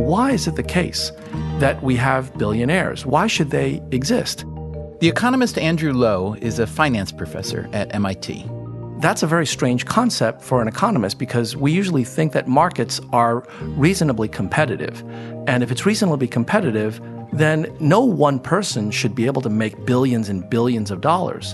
why is it the case that we have billionaires? Why should they exist? The economist Andrew Lo is a finance professor at MIT. That's a very strange concept for an economist because we usually think that markets are reasonably competitive. And if it's reasonably competitive, then no one person should be able to make billions and billions of dollars.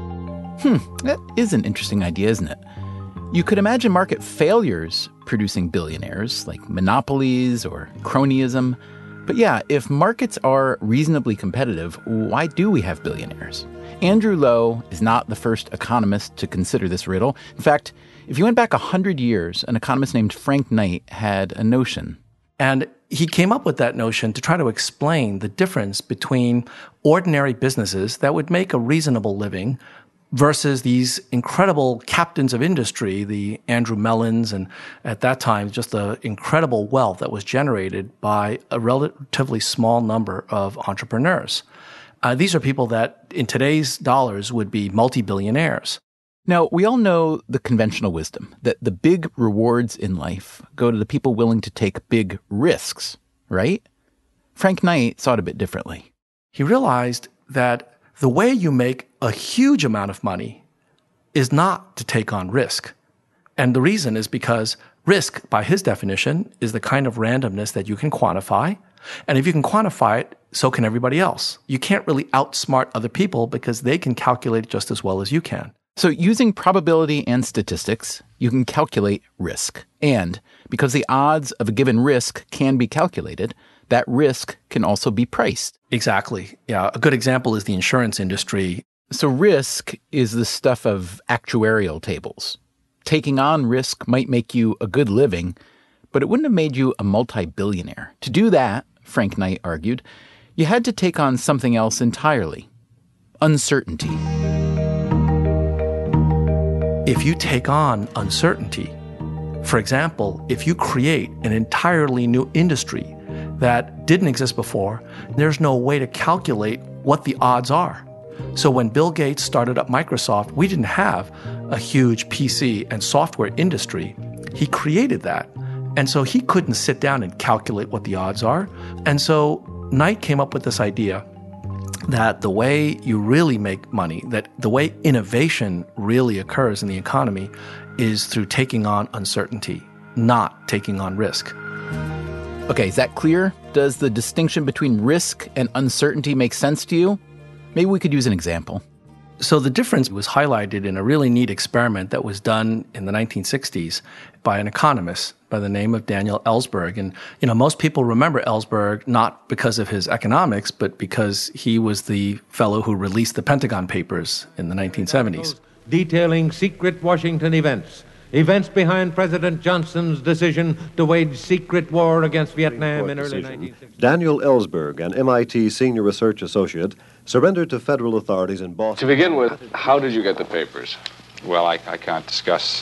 That is an interesting idea, isn't it? You could imagine market failures producing billionaires, like monopolies or cronyism. But yeah, if markets are reasonably competitive, why do we have billionaires? Andrew Lo is not the first economist to consider this riddle. In fact, if you went back 100 years, an economist named Frank Knight had a notion. And he came up with that notion to try to explain the difference between ordinary businesses that would make a reasonable living versus these incredible captains of industry, the Andrew Mellons, and at that time, just the incredible wealth that was generated by a relatively small number of entrepreneurs. These are people that in today's dollars would be multi-billionaires. Now, we all know the conventional wisdom that the big rewards in life go to the people willing to take big risks, right? Frank Knight saw it a bit differently. He realized that the way you make a huge amount of money is not to take on risk. And the reason is because risk, by his definition, is the kind of randomness that you can quantify. And if you can quantify it, so can everybody else. You can't really outsmart other people because they can calculate it just as well as you can. So using probability and statistics, you can calculate risk. And because the odds of a given risk can be calculated, that risk can also be priced. Exactly. Yeah. A good example is the insurance industry. So risk is the stuff of actuarial tables. Taking on risk might make you a good living, but it wouldn't have made you a multi-billionaire. To do that, Frank Knight argued, you had to take on something else entirely. Uncertainty. If you take on uncertainty, for example, if you create an entirely new industry that didn't exist before, there's no way to calculate what the odds are. So when Bill Gates started up Microsoft, we didn't have a huge PC and software industry. He created that. And so he couldn't sit down and calculate what the odds are. And so Knight came up with this idea that the way you really make money, that the way innovation really occurs in the economy is through taking on uncertainty, not taking on risk. Okay, is that clear? Does the distinction between risk and uncertainty make sense to you? Maybe we could use an example. So the difference was highlighted in a really neat experiment that was done in the 1960s by an economist by the name of Daniel Ellsberg. And, most people remember Ellsberg not because of his economics, but because he was the fellow who released the Pentagon Papers in the 1970s. Detailing secret Washington events behind President Johnson's decision to wage secret war against Vietnam in early 1960. Daniel Ellsberg, an MIT senior research associate, surrendered to federal authorities in Boston. To begin with, how did you get the papers? Well, I can't discuss.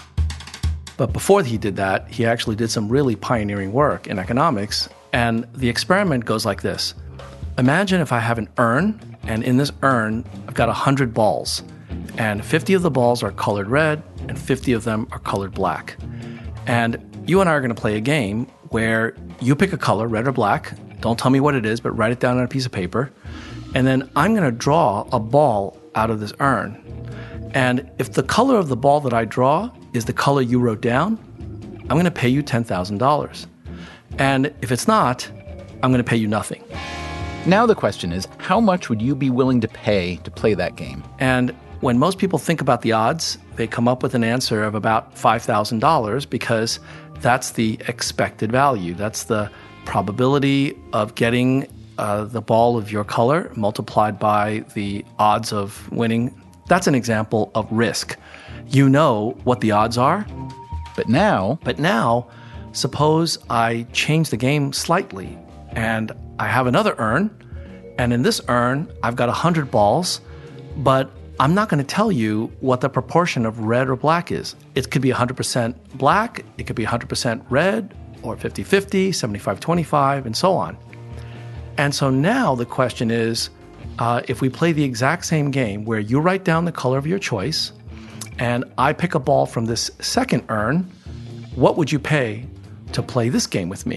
But before he did that, he actually did some really pioneering work in economics. And the experiment goes like this. Imagine if I have an urn, and in this urn, I've got 100 balls. And 50 of the balls are colored red, and 50 of them are colored black. And you and I are going to play a game where you pick a color, red or black. Don't tell me what it is, but write it down on a piece of paper. And then I'm going to draw a ball out of this urn. And if the color of the ball that I draw is the color you wrote down, I'm going to pay you $10,000. And if it's not, I'm going to pay you nothing. Now the question is, how much would you be willing to pay to play that game? And when most people think about the odds, they come up with an answer of about $5,000 because that's the expected value. That's the probability of getting the ball of your color multiplied by the odds of winning. That's an example of risk. You know what the odds are. But now, suppose I change the game slightly and I have another urn. And in this urn, I've got 100 balls, but I'm not going to tell you what the proportion of red or black is. It could be 100% black, it could be 100% red, or 50-50, 75-25, and so on. And so now the question is, if we play the exact same game where you write down the color of your choice, and I pick a ball from this second urn, what would you pay to play this game with me?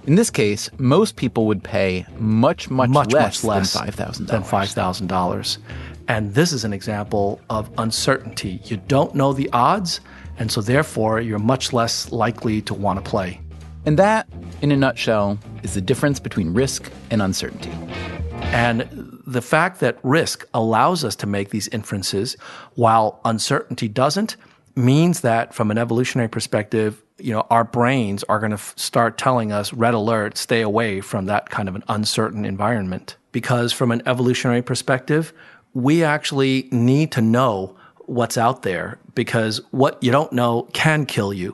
In this case, most people would pay much less than $5,000. Than $5,000. And this is an example of uncertainty. You don't know the odds, and so therefore you're much less likely to want to play. And that, in a nutshell, is the difference between risk and uncertainty. And the fact that risk allows us to make these inferences while uncertainty doesn't means that from an evolutionary perspective, our brains are going to start telling us, red alert, stay away from that kind of an uncertain environment. Because from an evolutionary perspective, we actually need to know what's out there, because what you don't know can kill you.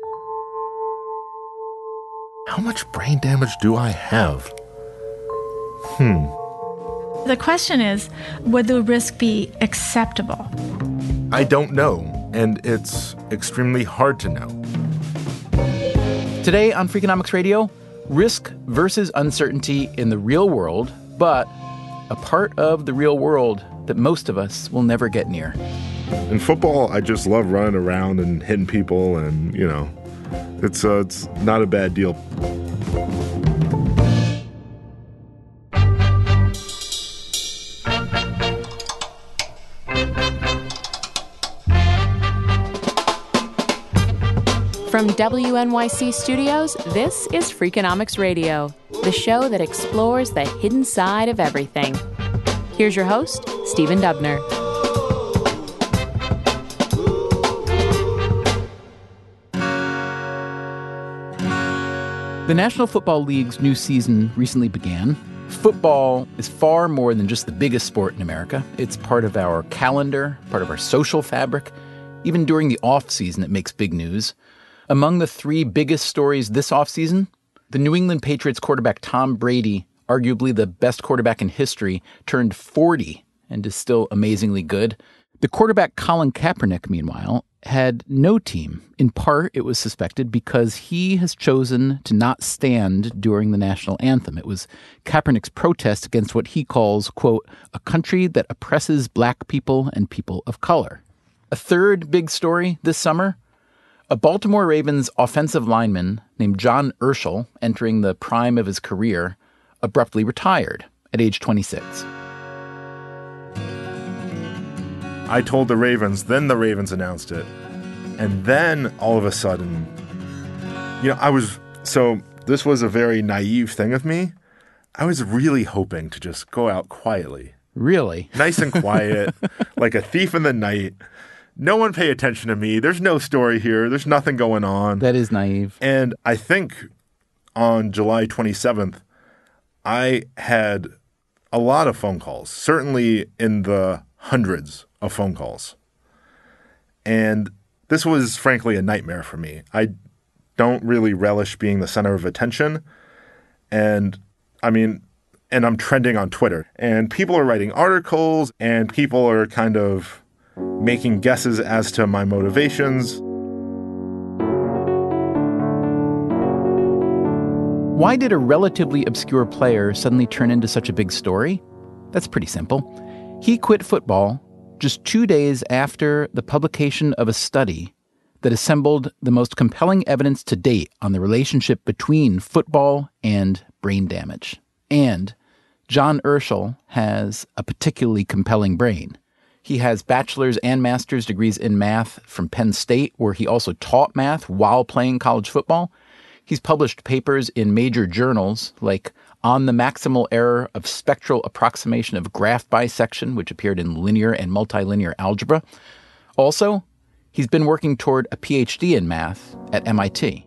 How much brain damage do I have? The question is, would the risk be acceptable? I don't know, and it's extremely hard to know. Today on Freakonomics Radio, risk versus uncertainty in the real world, but a part of the real world that most of us will never get near. In football, I just love running around and hitting people, and, it's not a bad deal. From WNYC Studios, this is Freakonomics Radio, the show that explores the hidden side of everything. Here's your host, Stephen Dubner. The National Football League's new season recently began. Football is far more than just the biggest sport in America. It's part of our calendar, part of our social fabric. Even during the off-season, it makes big news. Among the three biggest stories this offseason, the New England Patriots quarterback Tom Brady, arguably the best quarterback in history, turned 40 and is still amazingly good. The quarterback Colin Kaepernick, meanwhile, had no team. In part, it was suspected because he has chosen to not stand during the national anthem. It was Kaepernick's protest against what he calls, quote, a country that oppresses black people and people of color. A third big story this summer, a Baltimore Ravens offensive lineman named John Urschel, entering the prime of his career, abruptly retired at age 26. I told the Ravens, then the Ravens announced it. And then all of a sudden, this was a very naive thing of me. I was really hoping to just go out quietly. Really? Nice and quiet, like a thief in the night. No one pay attention to me. There's no story here. There's nothing going on. That is naive. And I think on July 27th, I had a lot of phone calls, certainly in the hundreds of phone calls. And this was, frankly, a nightmare for me. I don't really relish being the center of attention. And I'm trending on Twitter. And people are writing articles, and people are kind of making guesses as to my motivations. Why did a relatively obscure player suddenly turn into such a big story? That's pretty simple. He quit football just 2 days after the publication of a study that assembled the most compelling evidence to date on the relationship between football and brain damage. And John Urschel has a particularly compelling brain. He has bachelor's and master's degrees in math from Penn State, where he also taught math while playing college football. He's published papers in major journals like On the Maximal Error of Spectral Approximation of Graph Bisection, which appeared in Linear and Multilinear Algebra. Also, he's been working toward a PhD in math at MIT.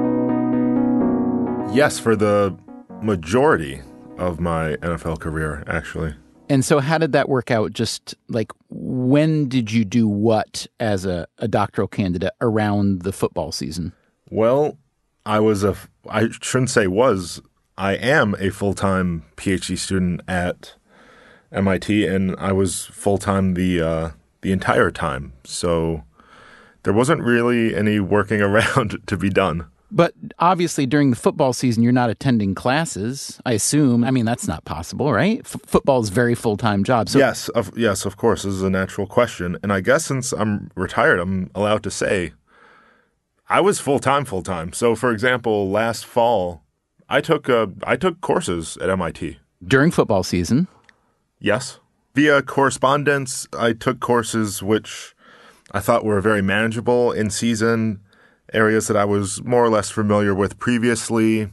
Yes, for the majority of my NFL career, actually. And so how did that work out? Just like, when did you do what as a doctoral candidate around the football season? Well, I am a full-time PhD student at MIT, and I was full-time the entire time. So there wasn't really any working around to be done. But obviously during the football season, you're not attending classes, I assume. I mean, that's not possible, right? Football is a very full-time job. So Yes, of course. This is a natural question. And I guess since I'm retired, I'm allowed to say I was full-time. So, for example, last fall, I took courses at MIT. During football season? Yes. Via correspondence, I took courses which I thought were very manageable in season, areas that I was more or less familiar with previously,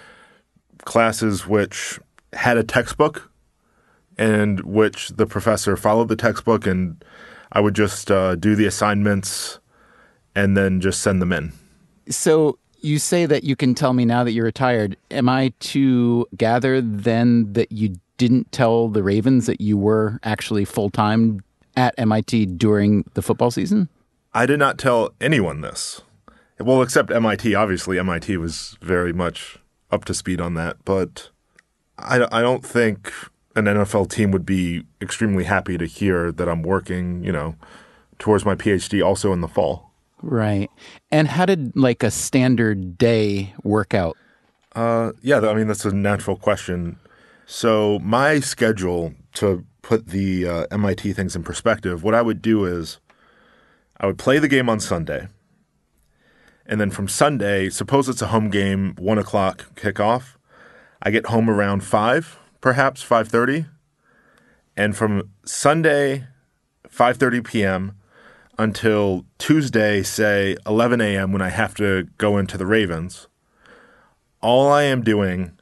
classes which had a textbook and which the professor followed the textbook, and I would just do the assignments and then just send them in. So you say that you can tell me now that you're retired. Am I to gather then that you didn't tell the Ravens that you were actually full-time at MIT during the football season? I did not tell anyone this. Well, except MIT. Obviously, MIT was very much up to speed on that. But I don't think an NFL team would be extremely happy to hear that I'm working, towards my PhD also in the fall. Right. And how did like a standard day work out? That's a natural question. So my schedule, to put the MIT things in perspective, what I would do is I would play the game on Sunday. And then from Sunday, suppose it's a home game, 1 o'clock kickoff, I get home around 5, perhaps 5:30. And from Sunday, 5:30 p.m. until Tuesday, say 11 a.m. when I have to go into the Ravens, all I am doing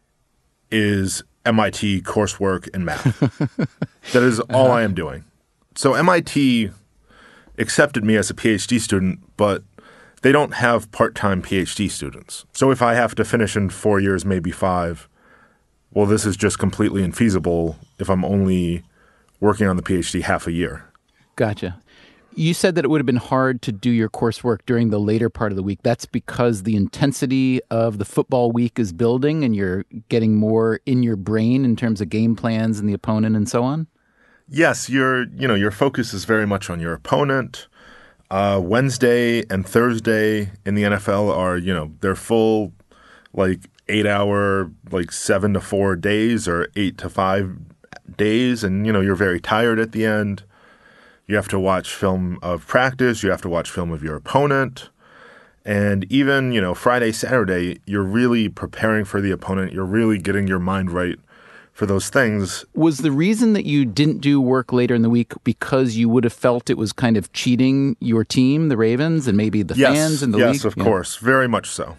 is MIT coursework in math. That is all I am doing. So MIT accepted me as a PhD student, but they don't have part-time PhD students. So if I have to finish in 4 years, maybe 5, well, this is just completely infeasible if I'm only working on the PhD half a year. Gotcha. You said that it would have been hard to do your coursework during the later part of the week. That's because the intensity of the football week is building and you're getting more in your brain in terms of game plans and the opponent and so on? Yes, your focus is very much on your opponent. Wednesday and Thursday in the NFL are, they're full 8-hour, 7 to 4 days or 8 to 5 days. And, you're very tired at the end. You have to watch film of practice. You have to watch film of your opponent. And even, Friday, Saturday, you're really preparing for the opponent. You're really getting your mind right for those things. Was the reason that you didn't do work later in the week because you would have felt it was kind of cheating your team, the Ravens, and maybe the fans in the league? Yes, of course. Very much so.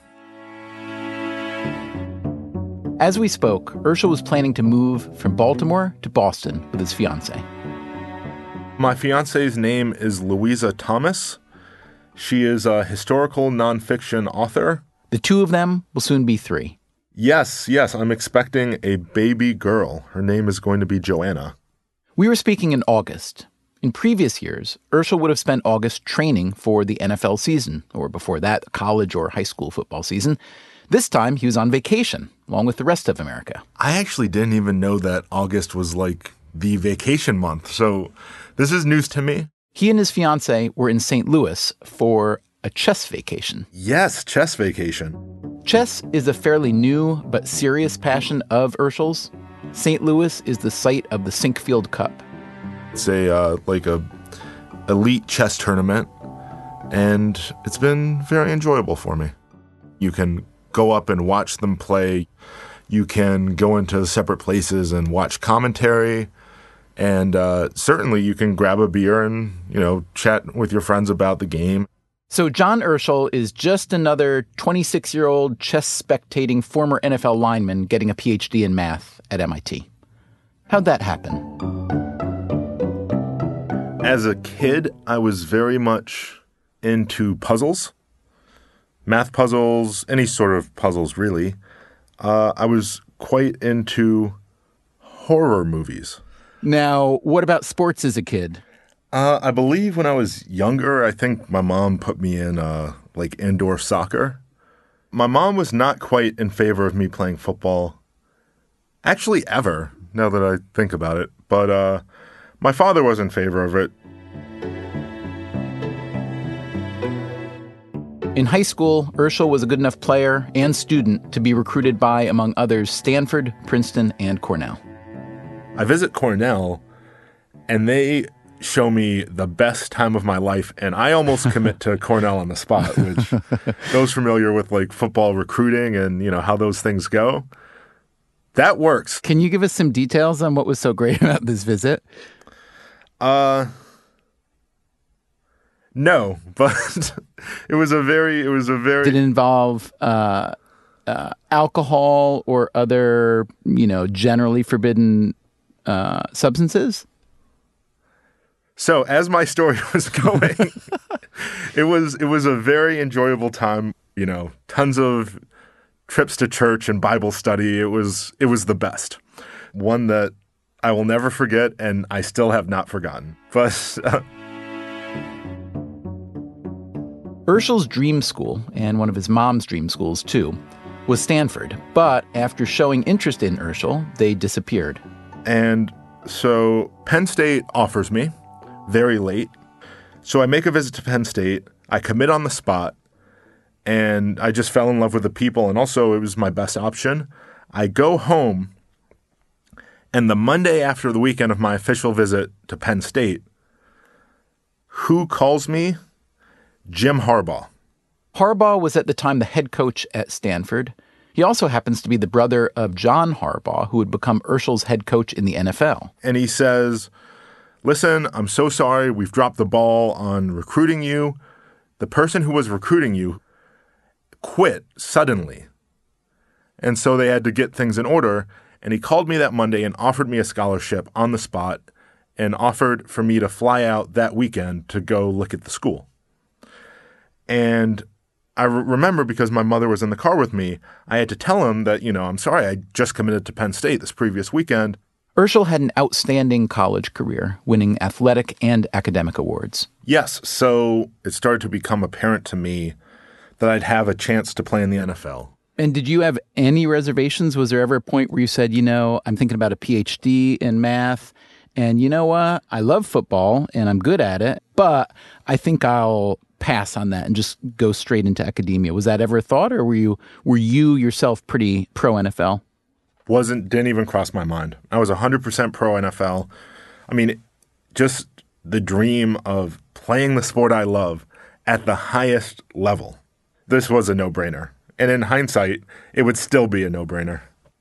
As we spoke, Urschel was planning to move from Baltimore to Boston with his fiancée. My fiance's name is Louisa Thomas. She is a historical nonfiction author. The two of them will soon be 3. Yes, I'm expecting a baby girl. Her name is going to be Joanna. We were speaking in August. In previous years, Urschel would have spent August training for the NFL season, or before that, college or high school football season. This time, he was on vacation, along with the rest of America. I actually didn't even know that August was the vacation month, so this is news to me. He and his fiancée were in St. Louis for a chess vacation. Yes, chess vacation. Chess is a fairly new but serious passion of Urschel's. St. Louis is the site of the Sinkfield Cup. It's a elite chess tournament, and it's been very enjoyable for me. You can go up and watch them play. You can go into separate places and watch commentary. And certainly you can grab a beer and, chat with your friends about the game. So John Urschel is just another 26-year-old chess-spectating former NFL lineman getting a PhD in math at MIT. How'd that happen? As a kid, I was very much into puzzles. Math puzzles, any sort of puzzles, really. I was quite into horror movies. Now, what about sports as a kid? I believe when I was younger, I think my mom put me in indoor soccer. My mom was not quite in favor of me playing football, actually ever, now that I think about it. But my father was in favor of it. In high school, Urschel was a good enough player and student to be recruited by, among others, Stanford, Princeton, and Cornell. I visit Cornell, and they show me the best time of my life, and I almost commit to Cornell on the spot, which those familiar with like football recruiting and, you know, how those things go, that works. Can you give us some details on what was so great about this visit? No, but it was a very. Did it involve alcohol or other, you know, generally forbidden substances? So as my story was going, it was a very enjoyable time. You know, tons of trips to church and Bible study. It was the best. One that I will never forget, and I still have not forgotten. But Urschel's dream school, and one of his mom's dream schools too, was Stanford. But after showing interest in Urschel, they disappeared. And so Penn State offers me very late. So I make a visit to Penn State. I commit on the spot. And I just fell in love with the people. And also it was my best option. I go home. And the Monday after the weekend of my official visit to Penn State, who calls me? Jim Harbaugh. Harbaugh was at the time the head coach at Stanford. He also happens to be the brother of John Harbaugh, who would become Urschel's head coach in the NFL. And he says, listen, I'm so sorry. We've dropped the ball on recruiting you. The person who was recruiting you quit suddenly. And so they had to get things in order. And he called me that Monday and offered me a scholarship on the spot and offered for me to fly out that weekend to go look at the school. And I remember, because my mother was in the car with me, I had to tell him that, you know, I'm sorry, I just committed to Penn State this previous weekend. Urschel had an outstanding college career, winning athletic and academic awards. Yes, so it started to become apparent to me that I'd have a chance to play in the NFL. And did you have any reservations? Was there ever a point where you said, you know, I'm thinking about a PhD in math, and you know what? I love football and I'm good at it, but I think I'll pass on that and just go straight into academia. Was that ever a thought, or were you yourself pretty pro NFL? Didn't even cross my mind. I was 100% pro NFL. I mean, just the dream of playing the sport I love at the highest level. This was a no-brainer. And in hindsight, it would still be a no-brainer.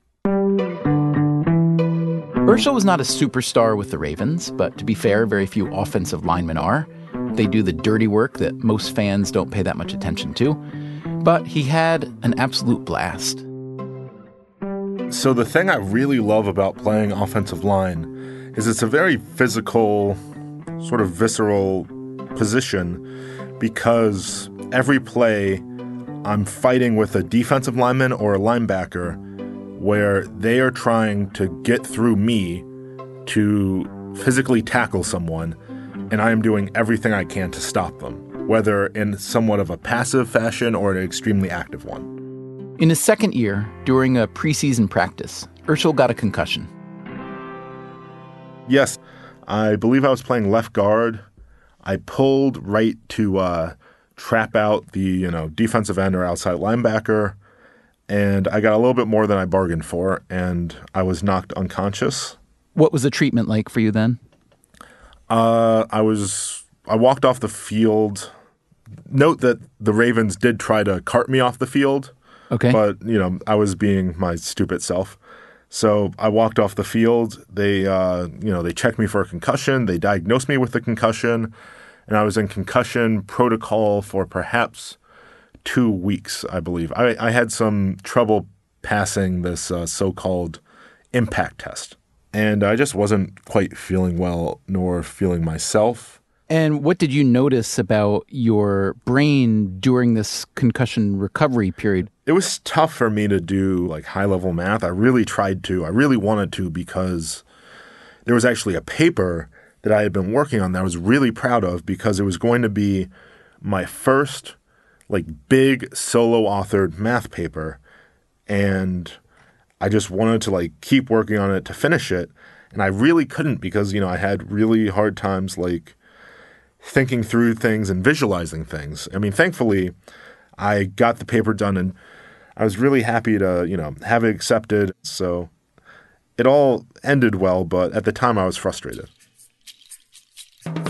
Urschel was not a superstar with the Ravens, but to be fair, very few offensive linemen are. They do the dirty work that most fans don't pay that much attention to. But he had an absolute blast. So the thing I really love about playing offensive line is it's a very physical, sort of visceral position, because every play I'm fighting with a defensive lineman or a linebacker where they are trying to get through me to physically tackle someone, and I am doing everything I can to stop them, whether in somewhat of a passive fashion or an extremely active one. In his second year, during a preseason practice, Urschel got a concussion. Yes, I believe I was playing left guard. I pulled right to trap out the defensive end or outside linebacker, and I got a little bit more than I bargained for, and I was knocked unconscious. What was the treatment like for you then? I walked off the field. Note that the Ravens did try to cart me off the field. Okay. But, I was being my stupid self. So I walked off the field. They, they checked me for a concussion. They diagnosed me with a concussion, and I was in concussion protocol for perhaps 2 weeks, I believe. I had some trouble passing this so-called impact test, and I just wasn't quite feeling well nor feeling myself. And what did you notice about your brain during this concussion recovery period? It was tough for me to do high-level math. I really tried to. I really wanted to, because there was actually a paper that I had been working on that I was really proud of, because it was going to be my first big solo authored math paper. And I just wanted to keep working on it to finish it. And I really couldn't, because, I had really hard times thinking through things and visualizing things. I mean, thankfully, I got the paper done, and I was really happy to, have it accepted. So it all ended well, but at the time I was frustrated.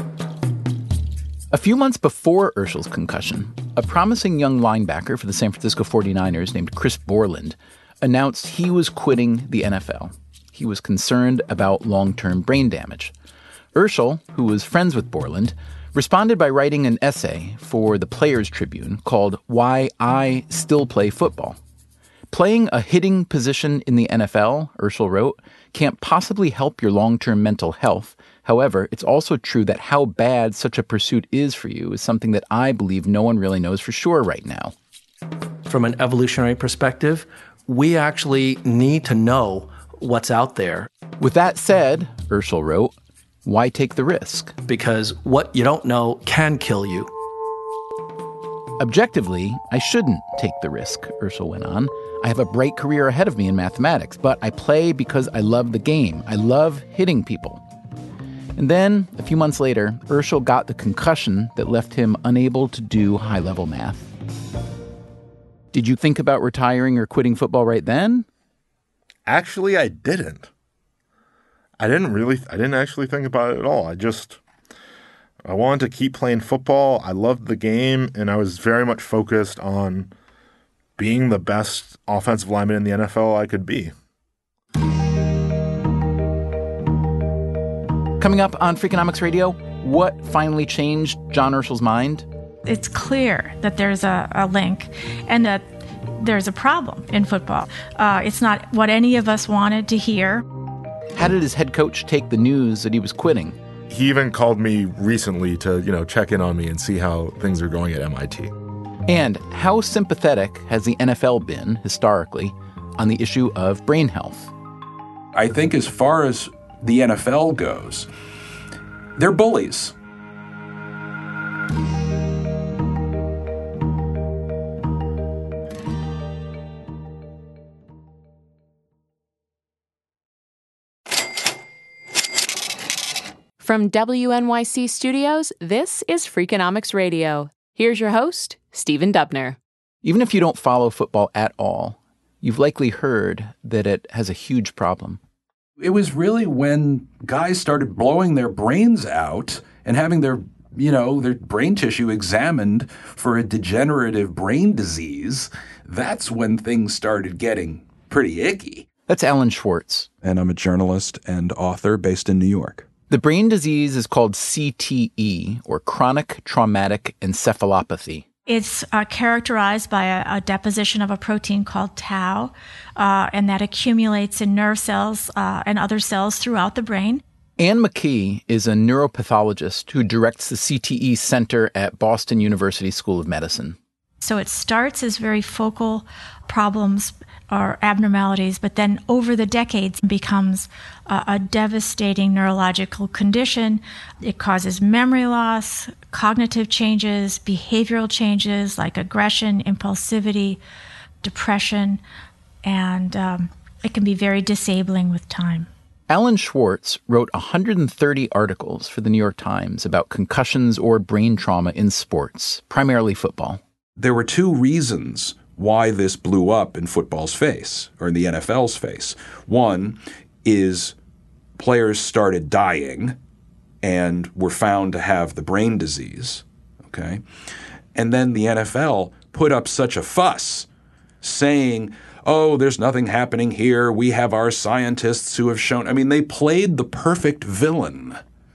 A few months before Urschel's concussion, a promising young linebacker for the San Francisco 49ers named Chris Borland announced he was quitting the NFL. He was concerned about long-term brain damage. Urschel, who was friends with Borland, responded by writing an essay for the Players Tribune called Why I Still Play Football. Playing a hitting position in the NFL, Urschel wrote, can't possibly help your long-term mental health. However, it's also true that how bad such a pursuit is for you is something that I believe no one really knows for sure right now. From an evolutionary perspective, we actually need to know what's out there. With that said, Urschel wrote, why take the risk? Because what you don't know can kill you. Objectively, I shouldn't take the risk, Urschel went on. I have a bright career ahead of me in mathematics, but I play because I love the game. I love hitting people. And then, a few months later, Urschel got the concussion that left him unable to do high-level math. Did you think about retiring or quitting football right then? Actually, I didn't. I didn't actually think about it at all. I wanted to keep playing football. I loved the game, and I was very much focused on being the best offensive lineman in the NFL I could be. Coming up on Freakonomics Radio, what finally changed John Urschel's mind? It's clear that there's a link and that there's a problem in football. It's not what any of us wanted to hear. How did his head coach take the news that he was quitting? He even called me recently to, check in on me and see how things are going at MIT. And how sympathetic has the NFL been, historically, on the issue of brain health? I think as far as the NFL goes, they're bullies. From WNYC Studios, this is Freakonomics Radio. Here's your host, Stephen Dubner. Even if you don't follow football at all, you've likely heard that it has a huge problem. It was really when guys started blowing their brains out and having their brain tissue examined for a degenerative brain disease, that's when things started getting pretty icky. That's Alan Schwartz. And I'm a journalist and author based in New York. The brain disease is called CTE, or chronic traumatic encephalopathy. It's characterized by a deposition of a protein called tau, and that accumulates in nerve cells and other cells throughout the brain. Anne McKee is a neuropathologist who directs the CTE Center at Boston University School of Medicine. So it starts as very focal problems or abnormalities, but then over the decades becomes a devastating neurological condition. It causes memory loss, cognitive changes, behavioral changes like aggression, impulsivity, depression, and it can be very disabling with time. Alan Schwartz wrote 130 articles for the New York Times about concussions or brain trauma in sports, primarily football. There were two reasons why this blew up in football's face, or in the NFL's face. One is players started dying and were found to have the brain disease, okay? And then the NFL put up such a fuss saying, oh, there's nothing happening here. We have our scientists who have shown. I mean, they played the perfect villain.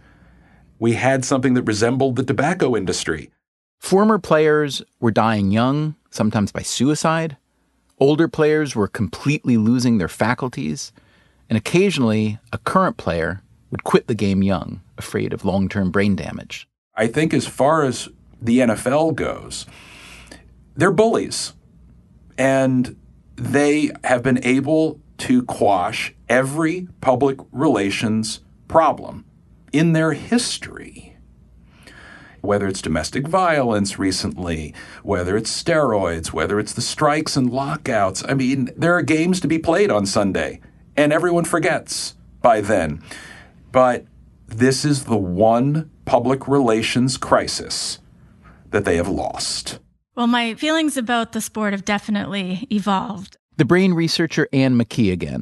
We had something that resembled the tobacco industry. Former players were dying young, sometimes by suicide. Older players were completely losing their faculties. And occasionally, a current player would quit the game young, afraid of long-term brain damage. I think as far as the NFL goes, they're bullies. And they have been able to quash every public relations problem in their history. Whether it's domestic violence recently, whether it's steroids, whether it's the strikes and lockouts. I mean, there are games to be played on Sunday, and everyone forgets by then. But this is the one public relations crisis that they have lost. Well, my feelings about the sport have definitely evolved. The brain researcher Anne McKee again. I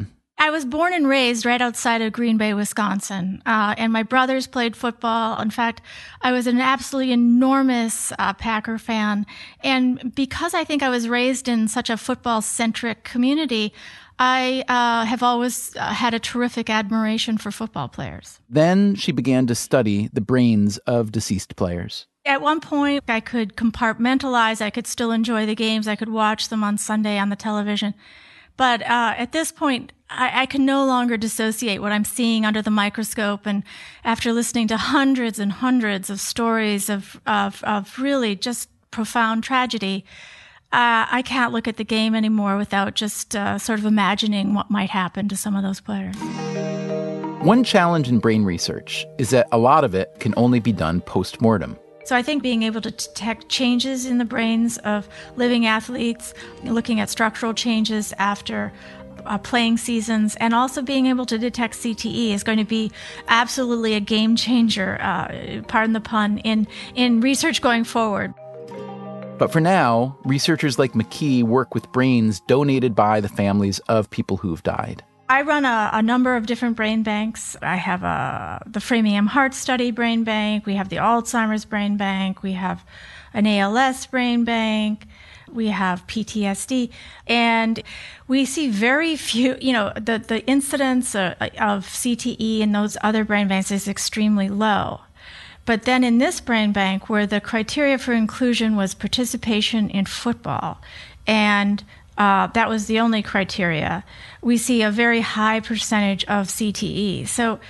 I was born and raised right outside of Green Bay, Wisconsin, and my brothers played football. In fact, I was an absolutely enormous Packer fan. And because I think I was raised in such a football-centric community, I have always had a terrific admiration for football players. Then she began to study the brains of deceased players. At one point, I could compartmentalize. I could still enjoy the games. I could watch them on Sunday on the television. But at this point, I can no longer dissociate what I'm seeing under the microscope. And after listening to hundreds and hundreds of stories of really just profound tragedy, I can't look at the game anymore without just sort of imagining what might happen to some of those players. One challenge in brain research is that a lot of it can only be done post-mortem. So I think being able to detect changes in the brains of living athletes, looking at structural changes after playing seasons, and also being able to detect CTE is going to be absolutely a game changer, pardon the pun, in research going forward. But for now, researchers like McKee work with brains donated by the families of people who've died. I run a number of different brain banks. I have the Framingham Heart Study Brain Bank. We have the Alzheimer's Brain Bank. We have an ALS Brain Bank. We have PTSD. And we see very few, the incidence of CTE in those other brain banks is extremely low. But then in this brain bank, where the criteria for inclusion was participation in football, and that was the only criteria, we see a very high percentage of CTE. So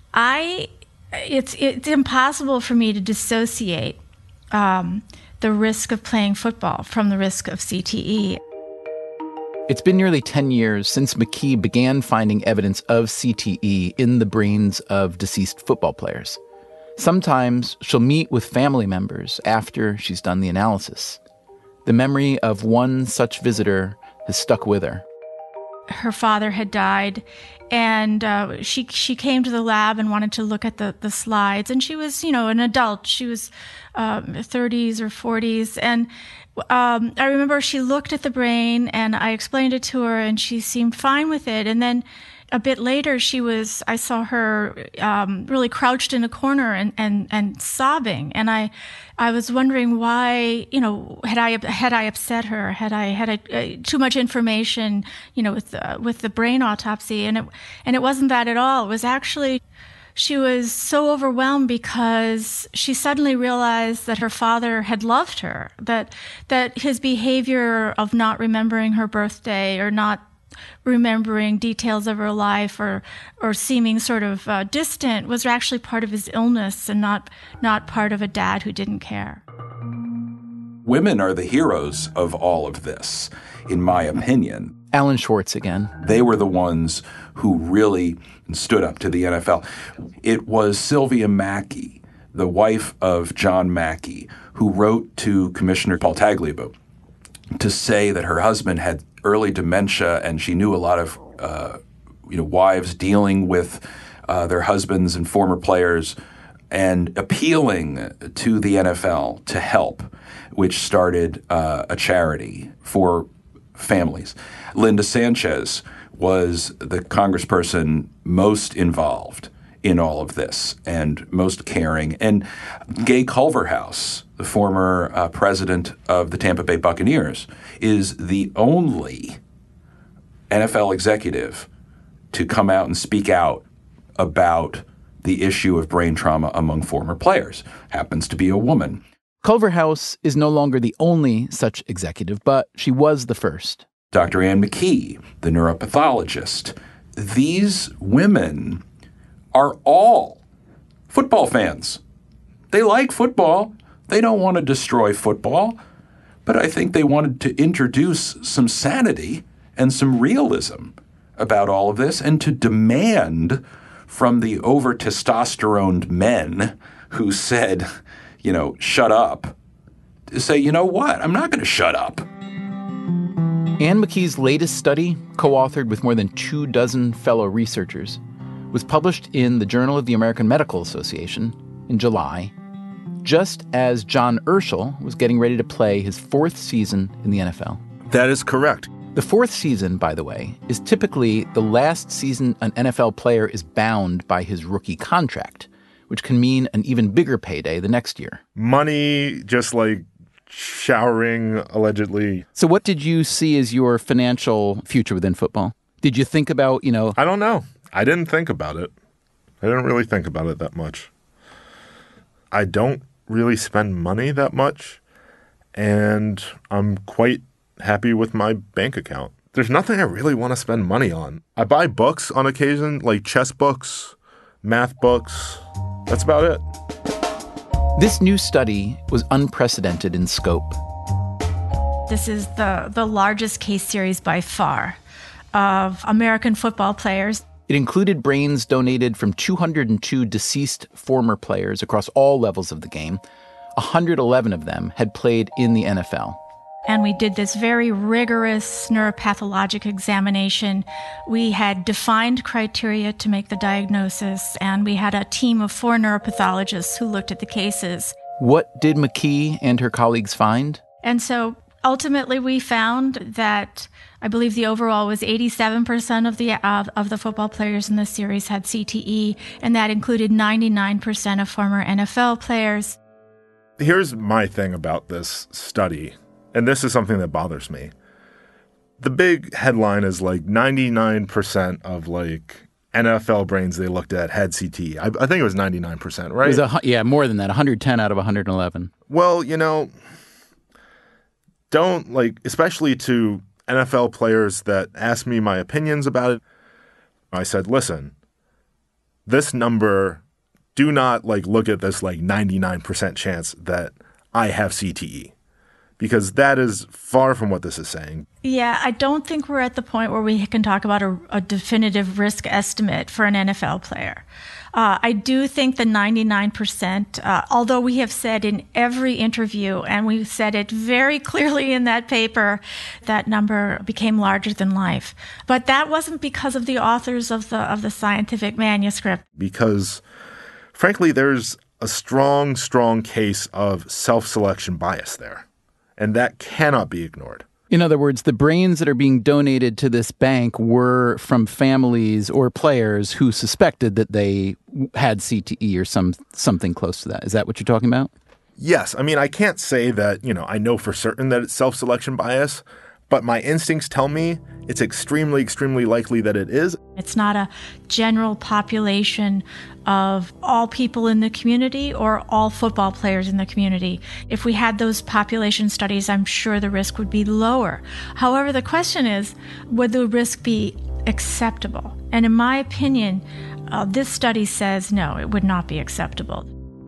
it's impossible for me to dissociate the risk of playing football from the risk of CTE. It's been nearly 10 years since McKee began finding evidence of CTE in the brains of deceased football players. Sometimes she'll meet with family members after she's done the analysis. The memory of one such visitor has stuck with her. Her father had died, and she came to the lab and wanted to look at the slides. And she was, an adult. She was 30s or 40s. And I remember she looked at the brain, and I explained it to her, and she seemed fine with it. And then a bit later, I saw her really crouched in a corner and sobbing. And I was wondering why, had I upset her? Had I too much information, with the brain autopsy? And it wasn't that at all. It was actually, she was so overwhelmed because she suddenly realized that her father had loved her, that his behavior of not remembering her birthday or not remembering details of her life or seeming sort of distant was actually part of his illness and not part of a dad who didn't care. Women are the heroes of all of this, in my opinion. Alan Schwartz again. They were the ones who really stood up to the NFL. It was Sylvia Mackey, the wife of John Mackey, who wrote to Commissioner Paul Tagliabue to say that her husband had early dementia, and she knew a lot of wives dealing with their husbands and former players, and appealing to the NFL to help, which started a charity for families. Linda Sanchez was the congressperson most involved in all of this and most caring. And Gay Culverhouse, the former president of the Tampa Bay Buccaneers, is the only NFL executive to come out and speak out about the issue of brain trauma among former players. Happens to be a woman. Culverhouse is no longer the only such executive, but she was the first. Dr. Ann McKee, the neuropathologist. These women are all football fans. They like football. They don't want to destroy football. But I think they wanted to introduce some sanity and some realism about all of this and to demand from the over-testosteroned men who said, shut up, to say, you know what, I'm not going to shut up. Ann McKee's latest study, co-authored with more than 24 fellow researchers, was published in the Journal of the American Medical Association in July, just as John Urschel was getting ready to play his 4th season in the NFL. That is correct. The fourth season, by the way, is typically the last season an NFL player is bound by his rookie contract, which can mean an even bigger payday the next year. Money just like showering, allegedly. So what did you see as your financial future within football? Did you think about, I don't know. I didn't think about it. I didn't really think about it that much. I don't really spend money that much, and I'm quite happy with my bank account. There's nothing I really want to spend money on. I buy books on occasion, like chess books, math books. That's about it. This new study was unprecedented in scope. This is the largest case series by far of American football players. It included brains donated from 202 deceased former players across all levels of the game. 111 of them had played in the NFL. And we did this very rigorous neuropathologic examination. We had defined criteria to make the diagnosis, and we had a team of 4 neuropathologists who looked at the cases. What did McKee and her colleagues find? And so ultimately we found that I believe the overall was 87% of the football players in the series had CTE, and that included 99% of former NFL players. Here's my thing about this study, and this is something that bothers me. The big headline is like 99% of like NFL brains they looked at had CTE. I think it was 99%, right? It was more than that, 110 out of 111. Well, don't especially to NFL players that asked me my opinions about it. I said, listen, this number, do not look at this 99% chance that I have CTE, because that is far from what this is saying. Yeah, I don't think we're at the point where we can talk about a definitive risk estimate for an NFL player. I do think the 99%, although we have said in every interview, and we said it very clearly in that paper, that number became larger than life. But that wasn't because of the authors of the scientific manuscript. Because, frankly, there's a strong, strong case of self-selection bias there. And that cannot be ignored. In other words, the brains that are being donated to this bank were from families or players who suspected that they had CTE or something close to that. Is that what you're talking about? Yes. I mean, I can't say that, I know for certain that it's self-selection bias, but my instincts tell me it's extremely, extremely likely that it is. It's not a general population of all people in the community or all football players in the community. If we had those population studies, I'm sure the risk would be lower. However, the question is, would the risk be acceptable? And in my opinion, this study says no, it would not be acceptable.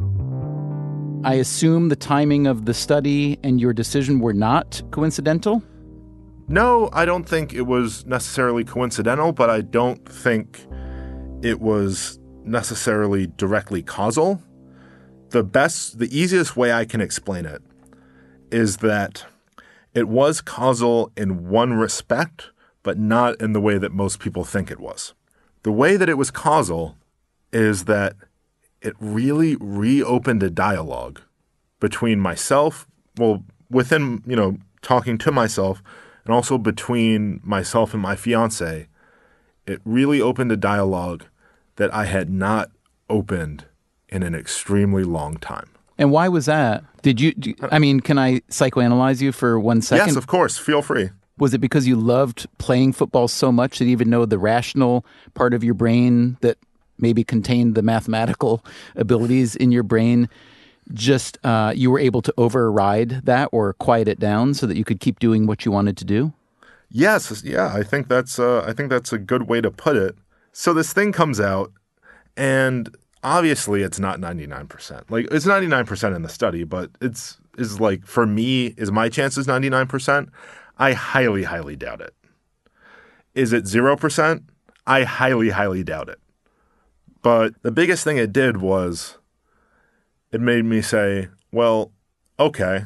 I assume the timing of the study and your decision were not coincidental? No, I don't think it was necessarily coincidental, but I don't think it was necessarily directly causal. The easiest way I can explain it is that it was causal in one respect, but not in the way that most people think it was. The way that it was causal is that it really reopened a dialogue between myself, within, talking to myself, and also between myself and my fiance. It really opened a dialogue that I had not opened in an extremely long time. And why was that? Can I psychoanalyze you for 1 second? Yes, of course. Feel free. Was it because you loved playing football so much that even though the rational part of your brain that maybe contained the mathematical abilities in your brain, just you were able to override that or quiet it down so that you could keep doing what you wanted to do? Yes, yeah, I think that's a good way to put it. So this thing comes out, and obviously it's not 99%. It's 99% in the study, but for me, is my chances 99%? I highly, highly doubt it. Is it 0%? I highly, highly doubt it. But the biggest thing it did was it made me say, well, okay,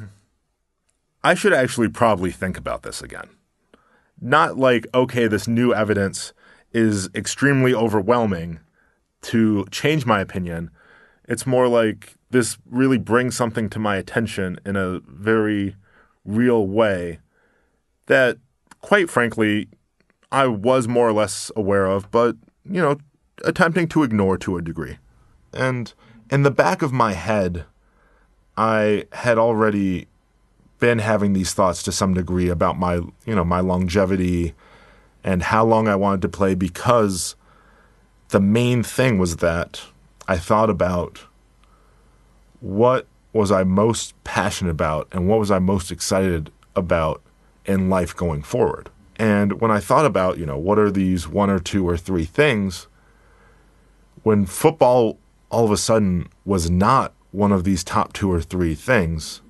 I should actually probably think about this again. Not okay, this new evidence is extremely overwhelming to change my opinion. It's more like this really brings something to my attention in a very real way that quite frankly, I was more or less aware of, but, attempting to ignore to a degree. And in the back of my head, I had already been having these thoughts to some degree about my longevity and how long I wanted to play, because the main thing was that I thought about what was I most passionate about and what was I most excited about in life going forward. And when I thought about, what are these one or two or three things, when football all of a sudden was not one of these top two or three things,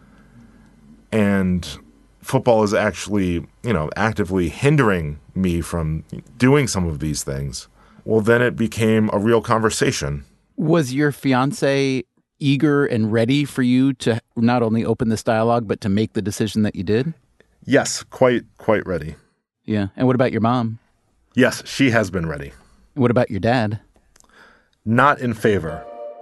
and football is actually, actively hindering me from doing some of these things, well, then it became a real conversation. Was your fiance eager and ready for you to not only open this dialogue, but to make the decision that you did? Yes, quite ready. Yeah. And what about your mom? Yes, she has been ready. What about your dad? Not in favor.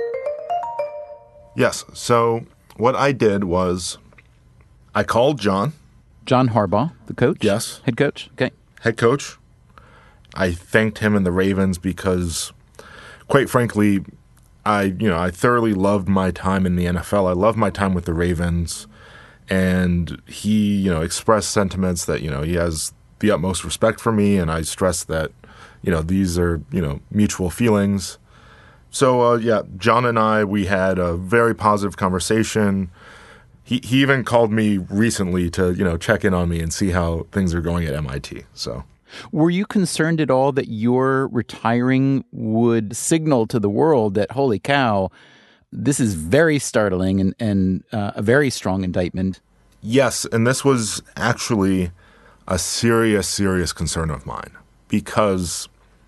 Yes, so what I did was I called John. John Harbaugh, the coach? Yes. Head coach? Okay. Head coach. I thanked him and the Ravens because, quite frankly, I thoroughly loved my time in the NFL. I loved my time with the Ravens. And he, expressed sentiments that, he has the utmost respect for me. And I stressed that, these are, mutual feelings. So, John and I, we had a very positive conversation. He even called me recently to, check in on me and see how things are going at MIT. So, were you concerned at all that your retiring would signal to the world that, holy cow, this is very startling and a very strong indictment? Yes, and this was actually a serious concern of mine because,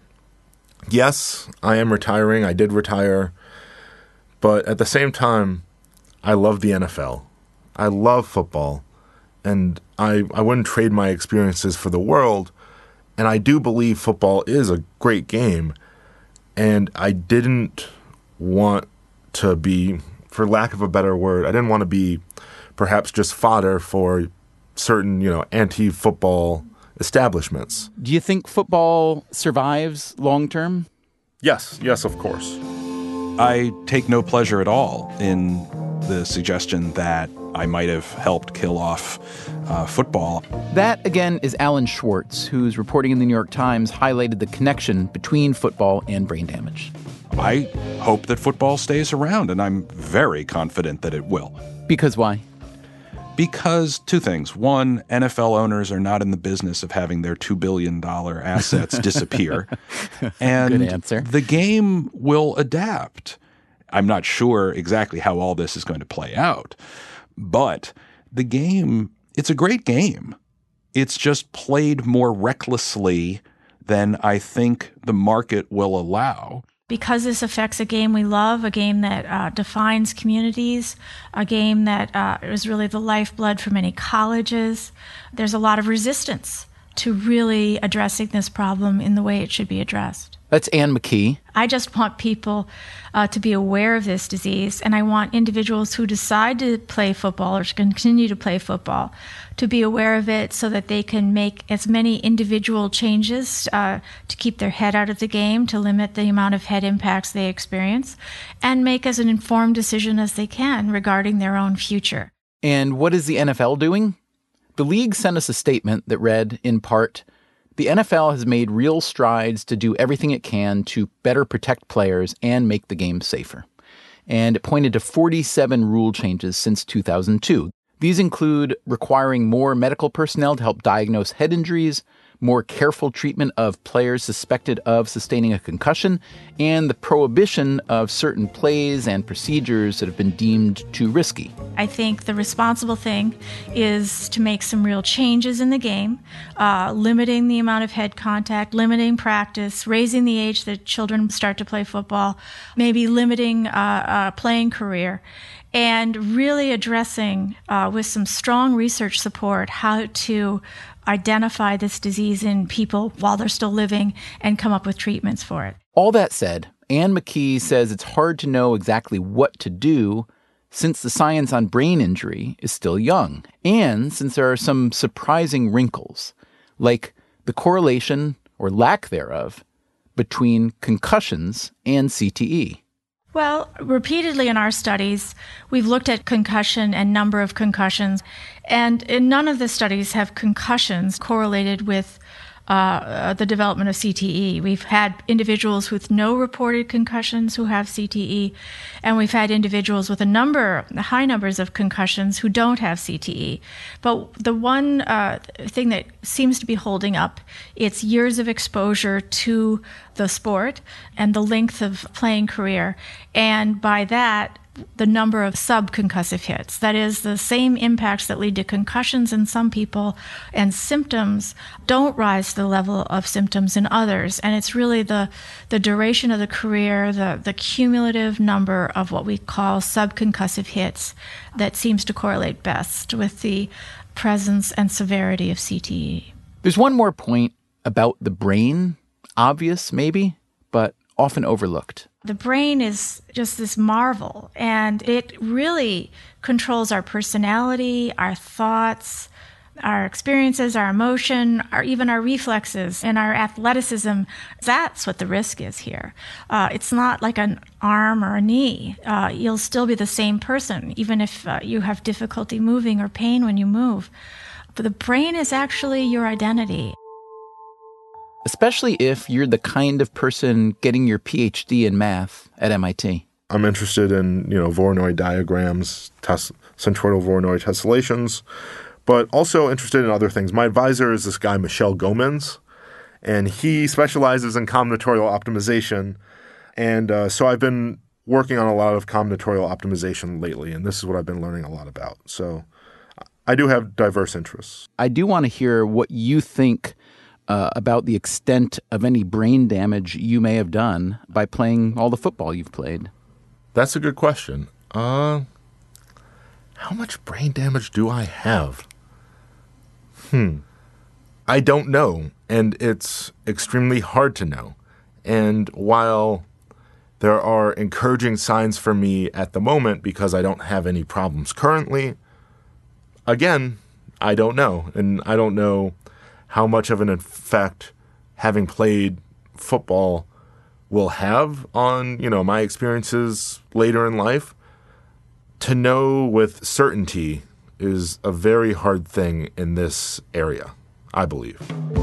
yes, I am retiring. I did retire. But at the same time, I love the NFL. I love football. And I wouldn't trade my experiences for the world. And I do believe football is a great game. And I didn't want to be, for lack of a better word, I didn't want to be perhaps just fodder for certain, anti-football establishments. Do you think football survives long term? Yes, of course. I take no pleasure at all in the suggestion that I might have helped kill off football. That, again, is Alan Schwartz, whose reporting in the New York Times highlighted the connection between football and brain damage. I hope that football stays around, and I'm very confident that it will. Because why? Because two things. One, NFL owners are not in the business of having their $2 billion assets disappear. And good answer. The game will adapt. I'm not sure exactly how all this is going to play out, but the game, it's a great game. It's just played more recklessly than I think the market will allow. Because this affects a game we love, a game that defines communities, a game that is really the lifeblood for many colleges, there's a lot of resistance to really addressing this problem in the way it should be addressed. That's Anne McKee. I just want people to be aware of this disease, and I want individuals who decide to play football or to continue to play football to be aware of it so that they can make as many individual changes to keep their head out of the game, to limit the amount of head impacts they experience, and make as an informed decision as they can regarding their own future. And what is the NFL doing? The league sent us a statement that read, in part, the NFL has made real strides to do everything it can to better protect players and make the game safer. And it pointed to 47 rule changes since 2002. These include requiring more medical personnel to help diagnose head injuries, more careful treatment of players suspected of sustaining a concussion, and the prohibition of certain plays and procedures that have been deemed too risky. I think the responsible thing is to make some real changes in the game, limiting the amount of head contact, limiting practice, raising the age that children start to play football, maybe limiting a playing career, and really addressing with some strong research support how to identify this disease in people while they're still living and come up with treatments for it. All that said, Anne McKee says it's hard to know exactly what to do since the science on brain injury is still young, and since there are some surprising wrinkles. like the correlation, or lack thereof, between concussions and CTE. Well, repeatedly in our studies, we've looked at concussion and number of concussions, and in none of the studies have concussions correlated with the development of CTE. We've had individuals with no reported concussions who have CTE, and we've had individuals with high numbers of concussions who don't have CTE. But the one thing that seems to be holding up, it's years of exposure to the sport and the length of playing career, and by that, the number of subconcussive hits. That is, the same impacts that lead to concussions in some people and symptoms don't rise to the level of symptoms in others. And it's really the duration of the career, the cumulative number of what we call subconcussive hits that seems to correlate best with the presence and severity of CTE. There's one more point about the brain, obvious maybe, but often overlooked. The brain is just this marvel, and it really controls our personality, our thoughts, our experiences, our emotion, even our reflexes, and our athleticism. That's what the risk is here. It's not like an arm or a knee. You'll still be the same person, even if you have difficulty moving or pain when you move. But the brain is actually your identity. Especially if you're the kind of person getting your PhD in math at MIT. I'm interested in, Voronoi diagrams, centroidal Voronoi tessellations, but also interested in other things. My advisor is this guy, Michel Gomens, and he specializes in combinatorial optimization. And so I've been working on a lot of combinatorial optimization lately, and this is what I've been learning a lot about. So I do have diverse interests. I do want to hear what you think about the extent of any brain damage you may have done by playing all the football you've played. That's a good question. How much brain damage do I have? I don't know, and it's extremely hard to know. And while there are encouraging signs for me at the moment because I don't have any problems currently, again, I don't know. And I don't know how much of an effect having played football will have on, my experiences later in life. To know with certainty is a very hard thing in this area, I believe.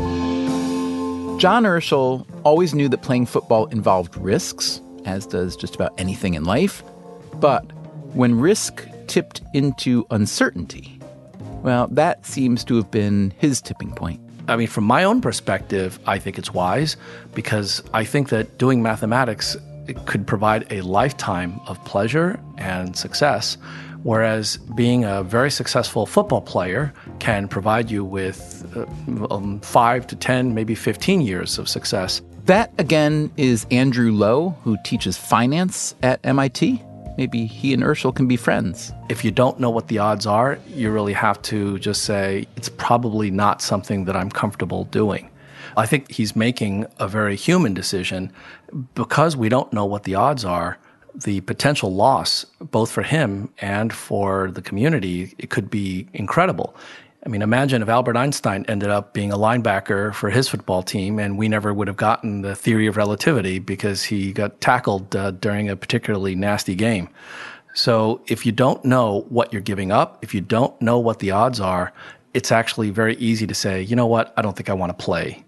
John Urschel always knew that playing football involved risks, as does just about anything in life. But when risk tipped into uncertainty, well, that seems to have been his tipping point. I mean, from my own perspective, I think it's wise because I think that doing mathematics it could provide a lifetime of pleasure and success, whereas being a very successful football player can provide you with 5 to 10, maybe 15 years of success. That, again, is Andrew Lo, who teaches finance at MIT. Maybe he and Urschel can be friends. If you don't know what the odds are, you really have to just say, it's probably not something that I'm comfortable doing. I think he's making a very human decision. Because we don't know what the odds are, the potential loss, both for him and for the community, it could be incredible. I mean, imagine if Albert Einstein ended up being a linebacker for his football team and we never would have gotten the theory of relativity because he got tackled during a particularly nasty game. So if you don't know what you're giving up, if you don't know what the odds are, it's actually very easy to say, you know what, I don't think I want to play.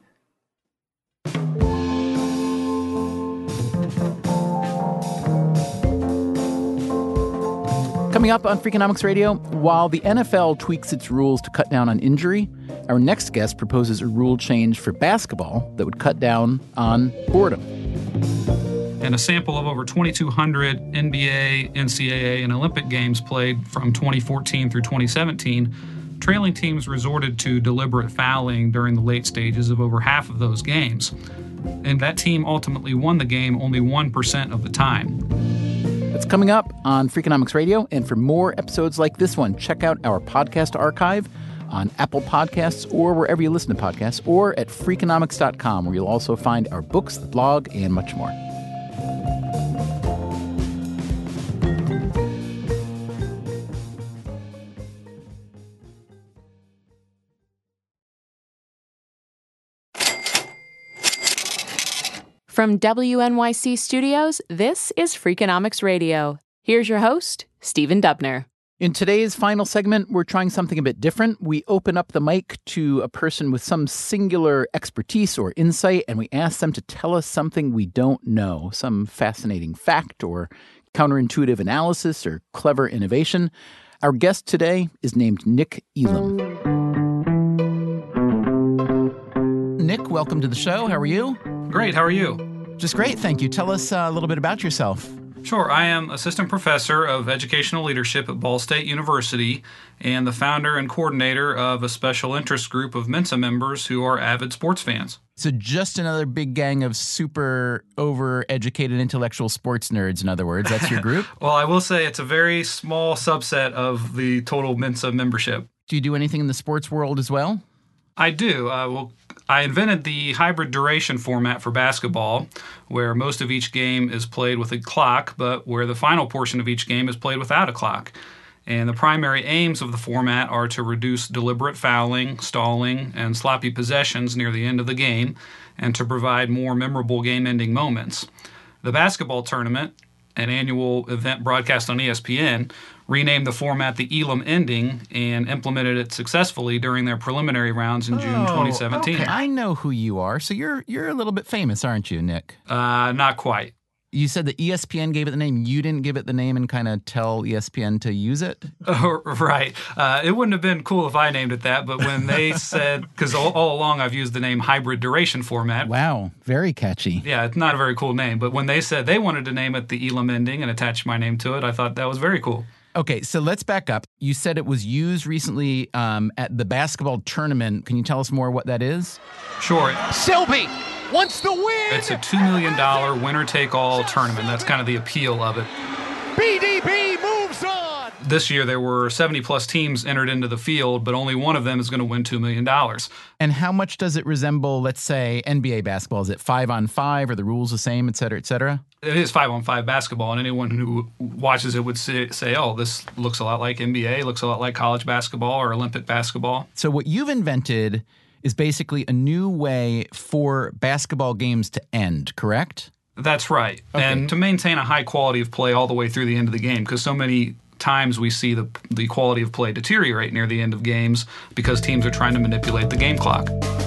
Coming up on Freakonomics Radio, while the NFL tweaks its rules to cut down on injury, our next guest proposes a rule change for basketball that would cut down on boredom. And a sample of over 2,200 NBA, NCAA, and Olympic games played from 2014 through 2017, trailing teams resorted to deliberate fouling during the late stages of over half of those games. And that team ultimately won the game only 1% of the time. That's coming up on Freakonomics Radio. And for more episodes like this one, check out our podcast archive on Apple Podcasts or wherever you listen to podcasts, or at Freakonomics.com, where you'll also find our books, the blog, and much more. From WNYC Studios, this is Freakonomics Radio. Here's your host, Stephen Dubner. In today's final segment, we're trying something a bit different. We open up the mic to a person with some singular expertise or insight, and we ask them to tell us something we don't know, some fascinating fact or counterintuitive analysis or clever innovation. Our guest today is named Nick Elam. Nick, welcome to the show. How are you? Great. How are you? Just great, thank you. Tell us a little bit about yourself. Sure. I am assistant professor of educational leadership at Ball State University and the founder and coordinator of a special interest group of Mensa members who are avid sports fans. So just another big gang of super over-educated intellectual sports nerds, in other words. That's your group? Well, I will say it's a very small subset of the total Mensa membership. Do you do anything in the sports world as well? I do. I invented the hybrid duration format for basketball, where most of each game is played with a clock, but where the final portion of each game is played without a clock. And the primary aims of the format are to reduce deliberate fouling, stalling, and sloppy possessions near the end of the game, and to provide more memorable game-ending moments. The basketball tournament, an annual event broadcast on ESPN, renamed the format the Elam Ending and implemented it successfully during their preliminary rounds in June 2017. Okay. I know who you are. So you're a little bit famous, aren't you, Nick? Not quite. You said that ESPN gave it the name. You didn't give it the name and kind of tell ESPN to use it? Oh, right. It wouldn't have been cool if I named it that, but when they said, because all along I've used the name hybrid duration format. Wow, very catchy. Yeah, it's not a very cool name, but when they said they wanted to name it the Elam Ending and attach my name to it, I thought that was very cool. Okay, so let's back up. You said it was used recently at the basketball tournament. Can you tell us more what that is? Sure. Selby wants the win! It's a $2 million winner-take-all tournament. That's kind of the appeal of it. BDB moves on! This year there were 70-plus teams entered into the field, but only one of them is going to win $2 million. And how much does it resemble, let's say, NBA basketball? Is it 5-on-5? Are the rules the same, et cetera, et cetera? It is 5-on-5 basketball, and anyone who watches it would say, oh, this looks a lot like NBA, looks a lot like college basketball or Olympic basketball. So what you've invented is basically a new way for basketball games to end, correct? That's right. Okay. And to maintain a high quality of play all the way through the end of the game, because so many times we see the quality of play deteriorate near the end of games because teams are trying to manipulate the game clock.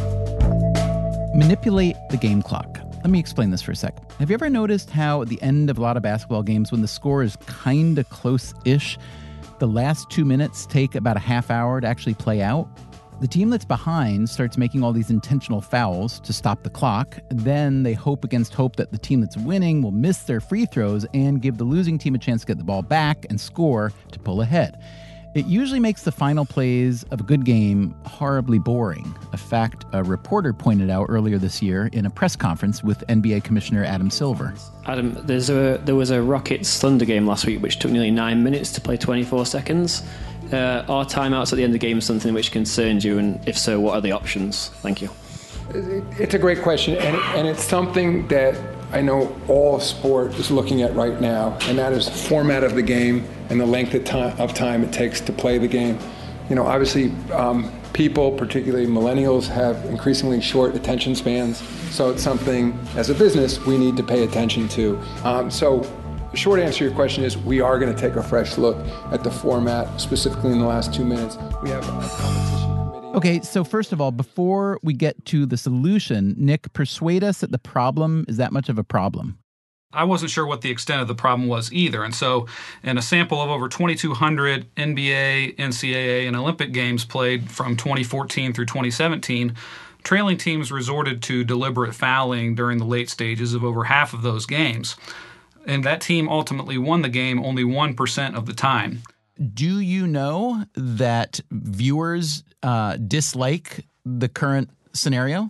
Manipulate the game clock. Let me explain this for a sec. Have you ever noticed how at the end of a lot of basketball games, when the score is kind of close-ish, the last 2 minutes take about a half hour to actually play out? The team that's behind starts making all these intentional fouls to stop the clock. Then they hope against hope that the team that's winning will miss their free throws and give the losing team a chance to get the ball back and score to pull ahead. It usually makes the final plays of a good game horribly boring, a fact a reporter pointed out earlier this year in a press conference with NBA Commissioner Adam Silver. Adam, there was a Rockets-Thunder game last week which took nearly 9 minutes to play 24 seconds. Are timeouts at the end of the game something which concerns you, and if so, what are the options? Thank you. It's a great question, and it's something that I know all sport is looking at right now, and that is the format of the game and the length of time it takes to play the game. You know, obviously, people, particularly millennials, have increasingly short attention spans, so it's something, as a business, we need to pay attention to. The short answer to your question is we are going to take a fresh look at the format, specifically in the last 2 minutes. We have a competition committee. Okay, so first of all, before we get to the solution, Nick, persuade us that the problem is that much of a problem. I wasn't sure what the extent of the problem was either. And so in a sample of over 2,200 NBA, NCAA, and Olympic games played from 2014 through 2017, trailing teams resorted to deliberate fouling during the late stages of over half of those games. And that team ultimately won the game only 1% of the time. Do you know that viewers dislike the current scenario?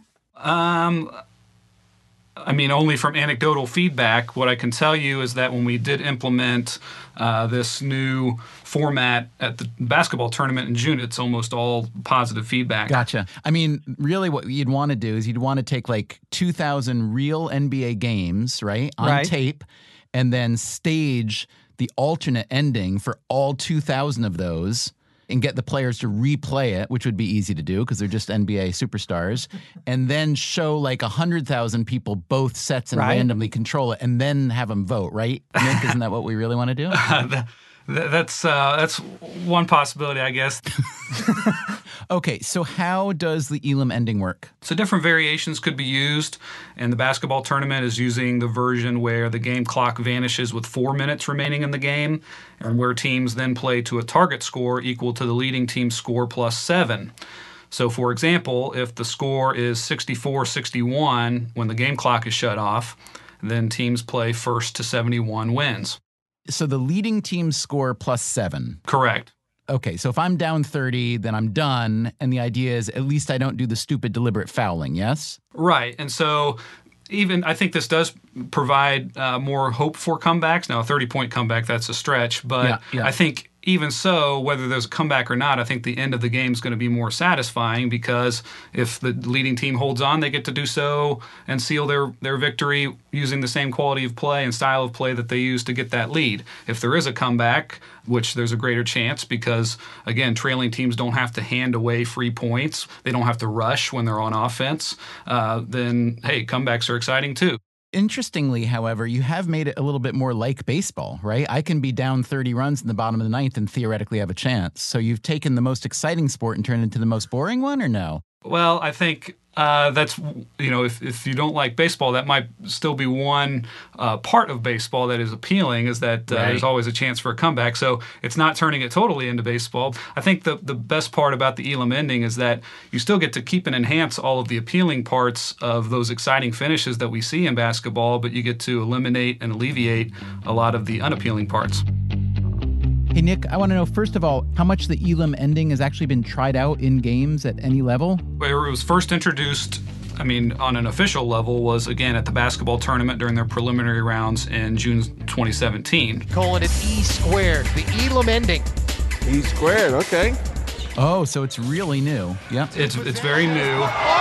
I mean, only from anecdotal feedback. What I can tell you is that when we did implement this new format at the basketball tournament in June, it's almost all positive feedback. Gotcha. I mean, really what you'd want to do is you'd want to take like 2,000 real NBA games, right, on tape, and then stage the alternate ending for all 2,000 of those and get the players to replay it, which would be easy to do because they're just NBA superstars, and then show like 100,000 people both sets and randomly control it, and then have them vote, right? Nick, isn't that what we really want to do? That's one possibility, I guess. Okay, so how does the Elam ending work? So different variations could be used, and the basketball tournament is using the version where the game clock vanishes with 4 minutes remaining in the game, and where teams then play to a target score equal to the leading team's score plus 7. So, for example, if the score is 64-61 when the game clock is shut off, then teams play first to 71 wins. So the leading team's score plus 7. Correct. Okay, so if I'm down 30, then I'm done, and the idea is at least I don't do the stupid deliberate fouling, yes? Right, and so even I think this does provide more hope for comebacks. Now, a 30-point comeback, that's a stretch, but I think even so, whether there's a comeback or not, I think the end of the game is going to be more satisfying because if the leading team holds on, they get to do so and seal their victory using the same quality of play and style of play that they used to get that lead. If there is a comeback, which there's a greater chance because, again, trailing teams don't have to hand away free points. They don't have to rush when they're on offense. Then, hey, comebacks are exciting too. Interestingly, however, you have made it a little bit more like baseball, right? I can be down 30 runs in the bottom of the ninth and theoretically have a chance. So you've taken the most exciting sport and turned it into the most boring one, or no? Well, I think that's, if you don't like baseball, that might still be one part of baseball that is appealing, is that there's always a chance for a comeback. So it's not turning it totally into baseball. I think the best part about the Elam ending is that you still get to keep and enhance all of the appealing parts of those exciting finishes that we see in basketball, but you get to eliminate and alleviate a lot of the unappealing parts. Hey, Nick, I want to know, first of all, how much the Elam ending has actually been tried out in games at any level? Where it was first introduced, on an official level, was, again, at the basketball tournament during their preliminary rounds in June 2017. Calling it E squared, the Elam ending. E squared, okay. Oh, so it's really new. Yeah. It's very new.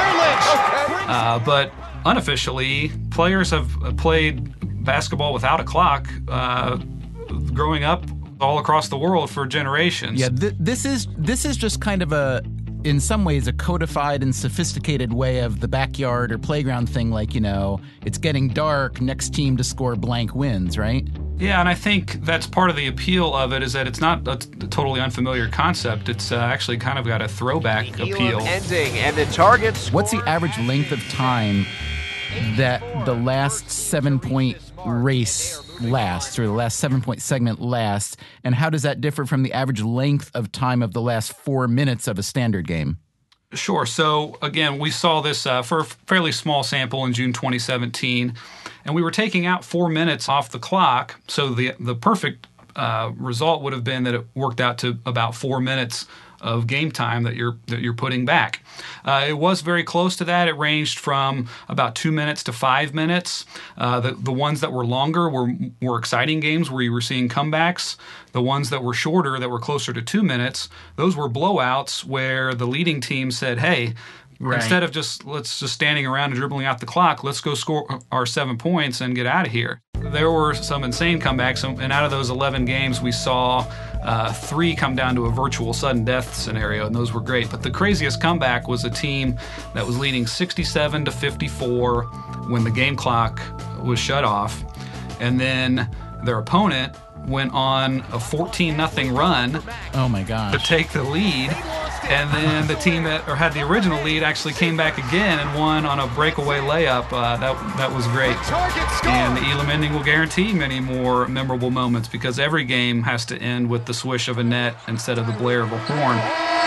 But unofficially, players have played basketball without a clock growing up all across the world for generations. Yeah, this is just kind of in some ways, a codified and sophisticated way of the backyard or playground thing, like, it's getting dark, next team to score blank wins, right? Yeah, and I think that's part of the appeal of it, is that it's not a totally unfamiliar concept. It's actually kind of got a throwback appeal. Ending, and the targets. What's the average length of time that the last 7-point race lasts, or the last 7-point segment lasts, and how does that differ from the average length of time of the last 4 minutes of a standard game? Sure. So, again, we saw this for a fairly small sample in June 2017, and we were taking out 4 minutes off the clock, so the perfect result would have been that it worked out to about 4 minutes of game time that you're putting back. It was very close to that. It ranged from about 2 minutes to 5 minutes. The ones that were longer were exciting games where you were seeing comebacks. The ones that were shorter, that were closer to 2 minutes, those were blowouts where the leading team said, hey, instead of let's just standing around and dribbling out the clock, let's go score our 7 points and get out of here. There were some insane comebacks, and out of those 11 games, we saw 3 come down to a virtual sudden death scenario, and those were great. But the craziest comeback was a team that was leading 67-54 when the game clock was shut off, and then their opponent went on a 14-0 run. Oh my gosh! To take the lead, and then the team that had the original lead actually came back again and won on a breakaway layup. That was great. And the Elam ending will guarantee many more memorable moments because every game has to end with the swish of a net instead of the blare of a horn.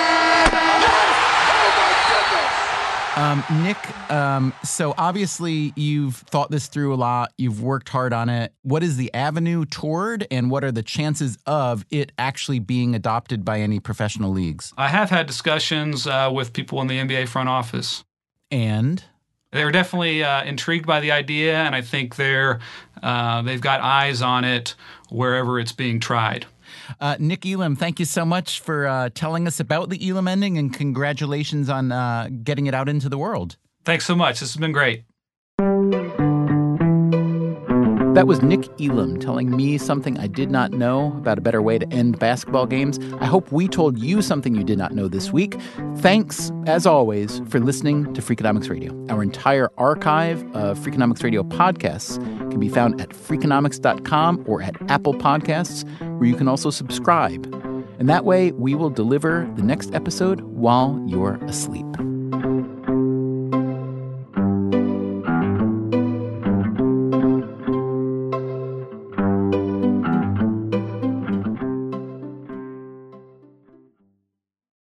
Nick, so obviously you've thought this through a lot. You've worked hard on it. What is the avenue toward, and what are the chances of it actually being adopted by any professional leagues? I have had discussions with people in the NBA front office. And? They're definitely intrigued by the idea, and I think they've got eyes on it wherever it's being tried. Nick Elam, thank you so much for telling us about the Elam ending, and congratulations on getting it out into the world. Thanks so much. This has been great. That was Nick Elam telling me something I did not know about a better way to end basketball games. I hope we told you something you did not know this week. Thanks, as always, for listening to Freakonomics Radio. Our entire archive of Freakonomics Radio podcasts can be found at Freakonomics.com or at Apple Podcasts, where you can also subscribe. And that way, we will deliver the next episode while you're asleep.